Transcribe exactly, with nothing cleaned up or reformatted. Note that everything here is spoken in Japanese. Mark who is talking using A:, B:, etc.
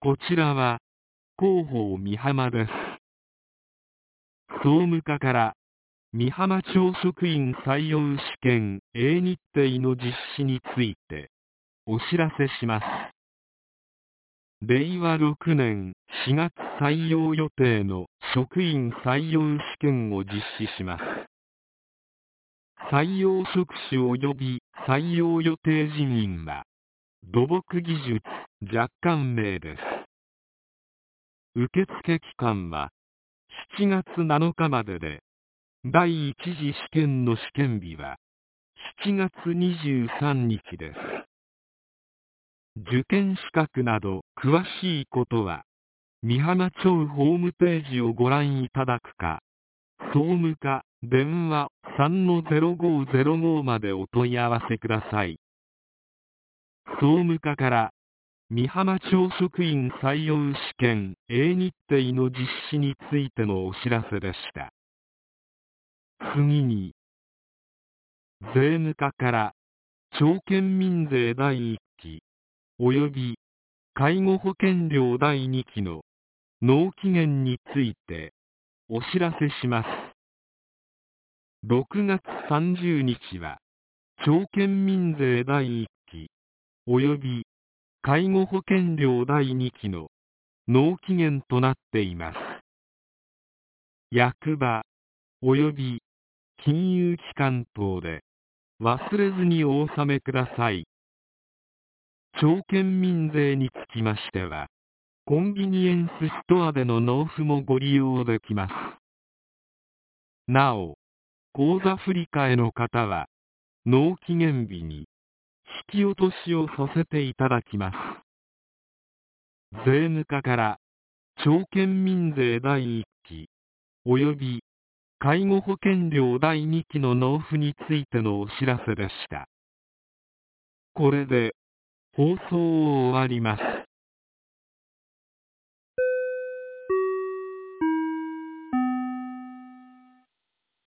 A: こちらは、広報美浜です。総務課から、美浜町職員採用試験 A 日程の実施について、お知らせします。れいわろくねんしがつ採用予定の職員採用試験を実施します。採用職種及び採用予定人員は、土木技術若干名です。受付期間はしちがつなのかまでで、だいいち次試験の試験日はしちがつにじゅうさんにちです。受験資格など詳しいことは、美浜町ホームページをご覧いただくか、総務課電話 さんのゼロごゼロご までお問い合わせください。総務課から美浜町職員採用試験 A 日程の実施についてのお知らせでした。次に、税務課から町県民税だいいっき及び介護保険料だいにきの納期限についてお知らせします。ろくがつさんじゅうにちは町県民税だいいっき及び介護保険料だいにきの納期限となっています。役場及び金融機関等で忘れずにお納めください。町県民税につきましては、コンビニエンスストアでの納付もご利用できます。なお、口座振替の方は、納期限日に引き落としをさせていただきます。税務課から町県民税だいいっき及び介護保険料だいにきの納付についてのお知らせでした。これで放送を終わります。